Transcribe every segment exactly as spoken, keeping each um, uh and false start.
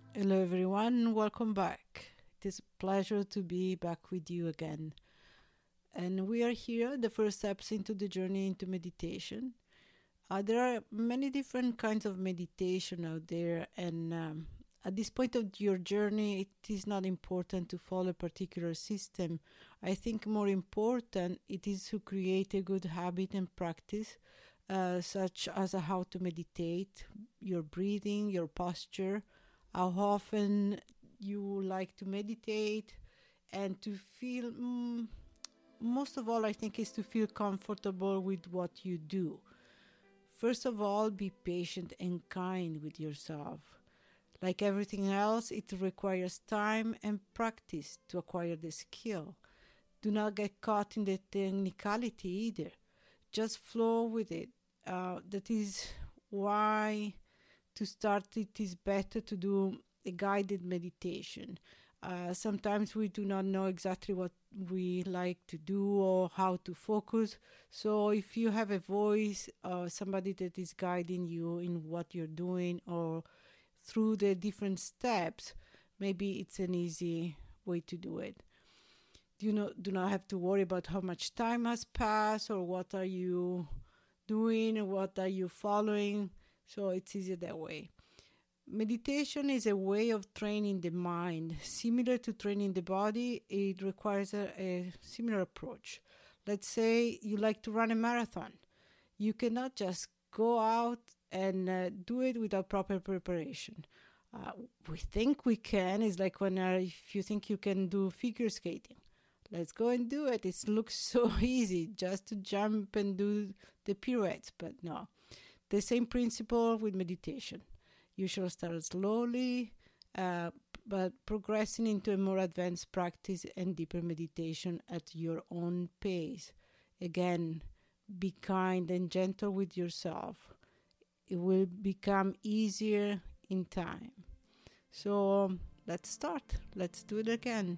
Hello, everyone. Welcome back. It is a pleasure to be back with you again. And we are here, the first steps into the journey into meditation. Uh, there are many different kinds of meditation out there, and um, at this point of your journey, it is not important to follow a particular system. I think more important it is to create a good habit and practice, uh, such as how to meditate, your breathing, your posture, how often you like to meditate, and to feel. Mm, most of all, I think, is to feel comfortable with what you do. First of all, be patient and kind with yourself. Like everything else, it requires time and practice to acquire the skill. Do not get caught in the technicality either. Just flow with it. Uh, that is why to start it is better to do a guided meditation. Uh, sometimes we do not know exactly what we like to do or how to focus. So if you have a voice, uh, somebody that is guiding you in what you're doing or through the different steps, maybe it's an easy way to do it. You know, do not have to worry about how much time has passed or what are you doing or what are you following. So it's easier that way. Meditation is a way of training the mind. Similar to training the body, it requires a, a similar approach. Let's say you like to run a marathon. You cannot just go out and uh, do it without proper preparation. Uh, we think we can. It's like when uh, if you think you can do figure skating, let's go and do it. It looks so easy just to jump and do the pirouettes, but no. The same principle with meditation. You should start slowly, uh, but progressing into a more advanced practice and deeper meditation at your own pace. Again, be kind and gentle with yourself. It will become easier in time. So um, let's start. Let's do it again.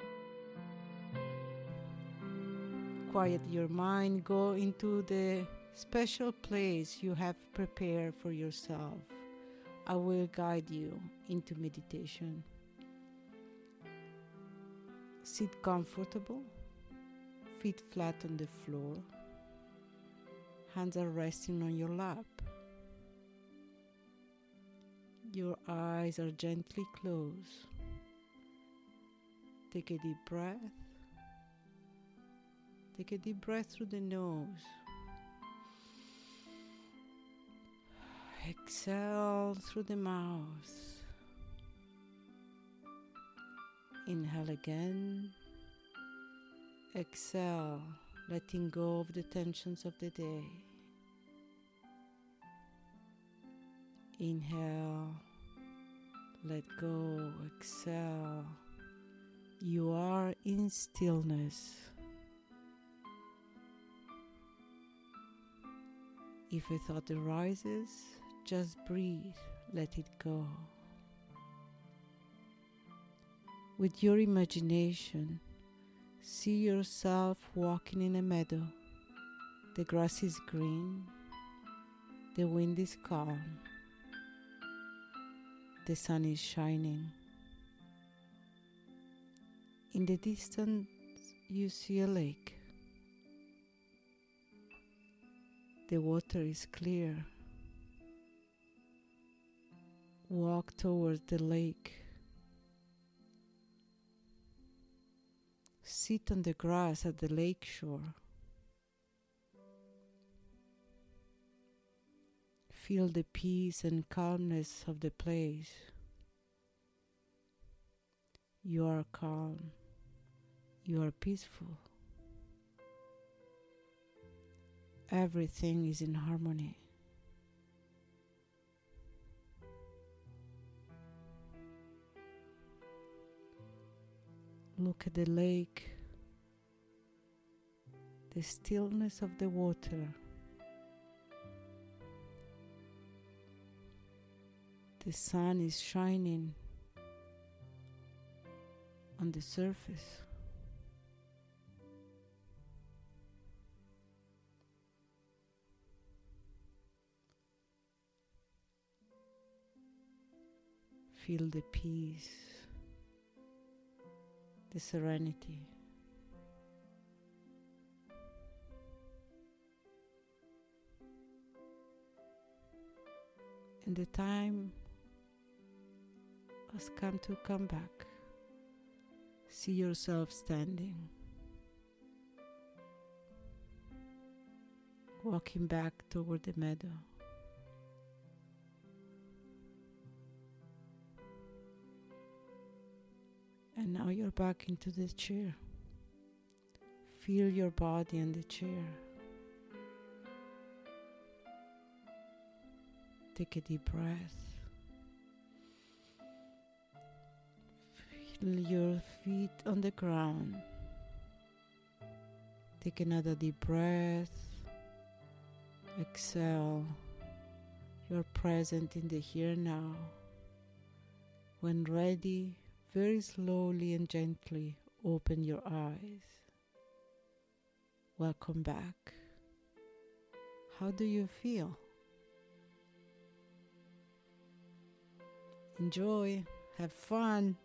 Quiet your mind. Go into the special place you have prepared for yourself. I will guide you into meditation. Sit comfortable, feet flat on the floor, hands are resting on your lap. Your eyes are gently closed. Take a deep breath. Take a deep breath through the nose. Exhale through the mouth. Inhale again. Exhale, letting go of the tensions of the day. Inhale, let go, exhale. You are in stillness. If a thought arises, just breathe, let it go. With your imagination, see yourself walking in a meadow. The grass is green, the wind is calm, the sun is shining. In the distance, you see a lake. The water is clear. Walk towards the lake. Sit on the grass at the lake shore. Feel the peace and calmness of the place. You are calm. You are peaceful. Everything is in harmony. Look at the lake, the stillness of the water, the sun is shining on the surface. Feel the peace, the serenity. And the time has come to come back. See yourself standing, walking back toward the meadow. And now you're back into the chair. Feel your body in the chair. Take a deep breath. Feel your feet on the ground. Take another deep breath. Exhale. You're present in the here and now. When ready, very slowly and gently open your eyes. Welcome back. How do you feel? Enjoy, have fun.